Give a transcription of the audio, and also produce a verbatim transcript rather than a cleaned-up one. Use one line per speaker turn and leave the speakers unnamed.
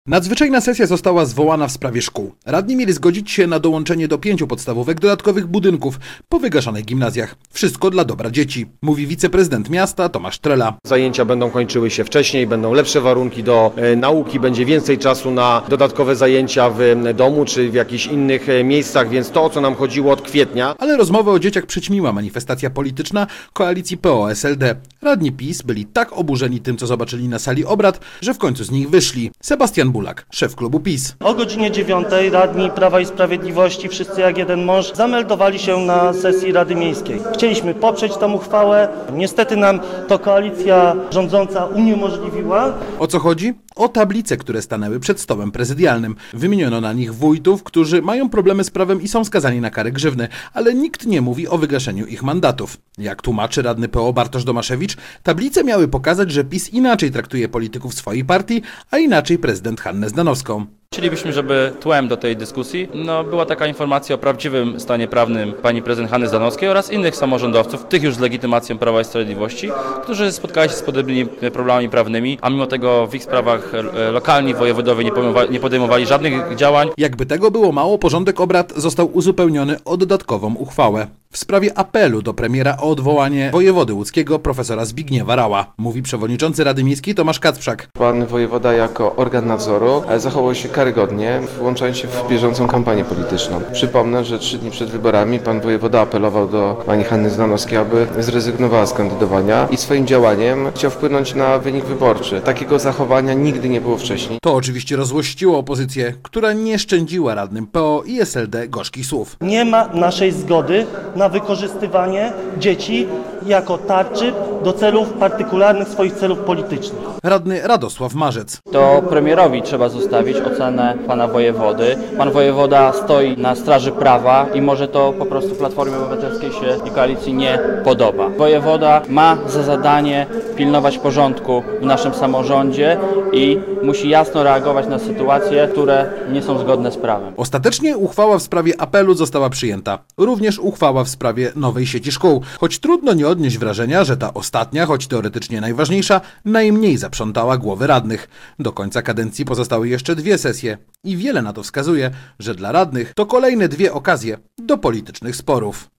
Nadzwyczajna sesja została zwołana w sprawie szkół. Radni mieli zgodzić się na dołączenie do pięciu podstawówek dodatkowych budynków po wygaszanych gimnazjach. Wszystko dla dobra dzieci, mówi wiceprezydent miasta Tomasz Trela.
Zajęcia będą kończyły się wcześniej, będą lepsze warunki do e, nauki, będzie więcej czasu na dodatkowe zajęcia w e, domu czy w jakichś innych e, miejscach, więc to, o co nam chodziło od kwietnia.
Ale rozmowę o dzieciach przyćmiła manifestacja polityczna koalicji P O S L D. Radni PiS byli tak oburzeni tym, co zobaczyli na sali obrad, że w końcu z nich wyszli. Sebastian Bulak, szef klubu PiS.
O godzinie dziewiątej radni Prawa i Sprawiedliwości, wszyscy jak jeden mąż, zameldowali się na sesji Rady Miejskiej. Chcieliśmy poprzeć tę uchwałę. Niestety nam to koalicja rządząca uniemożliwiła.
O co chodzi? O tablice, które stanęły przed stołem prezydialnym. Wymieniono na nich wójtów, którzy mają problemy z prawem i są skazani na karę grzywny, ale nikt nie mówi o wygaszeniu ich mandatów. Jak tłumaczy radny P O Bartosz Domaszewicz, tablice miały pokazać, że PiS inaczej traktuje polityków swojej partii, a inaczej prezydent Hannę Zdanowską.
Chcielibyśmy, żeby tłem do tej dyskusji no, była taka informacja o prawdziwym stanie prawnym pani prezydent Hanny Zdanowskiej oraz innych samorządowców, tych już z legitymacją Prawa i Sprawiedliwości, którzy spotkali się z podobnymi problemami prawnymi, a mimo tego w ich sprawach lokalni wojewodowie nie podejmowali, nie podejmowali żadnych działań.
Jakby tego było mało, porządek obrad został uzupełniony o dodatkową uchwałę w sprawie apelu do premiera o odwołanie wojewody łódzkiego profesora Zbigniewa Rała, mówi przewodniczący Rady Miejskiej Tomasz Kacprzak.
Pan wojewoda jako organ nadzoru zachował się karygodnie, włączając się w bieżącą kampanię polityczną. Przypomnę, że trzy dni przed wyborami pan wojewoda apelował do pani Hanny Zdanowskiej, aby zrezygnowała z kandydowania i swoim działaniem chciał wpłynąć na wynik wyborczy. Takiego zachowania nigdy nie było wcześniej.
To oczywiście rozłościło opozycję, która nie szczędziła radnym P O i S L D gorzkich słów.
Nie ma naszej zgody na wykorzystywanie dzieci jako tarczy do celów partykularnych, swoich celów politycznych.
Radny Radosław Marzec.
To premierowi trzeba zostawić ocenę pana wojewody. Pan wojewoda stoi na straży prawa i może to po prostu Platformie Obywatelskiej się i koalicji nie podoba. Wojewoda ma za zadanie pilnować porządku w naszym samorządzie i musi jasno reagować na sytuacje, które nie są zgodne z prawem.
Ostatecznie uchwała w sprawie apelu została przyjęta. Również uchwała w sprawie nowej sieci szkół. Choć trudno nie odnieść wrażenia, że ta ostatnia, choć teoretycznie najważniejsza, najmniej zaprzątała głowy radnych. Do końca kadencji pozostały jeszcze dwie sesje i wiele na to wskazuje, że dla radnych to kolejne dwie okazje do politycznych sporów.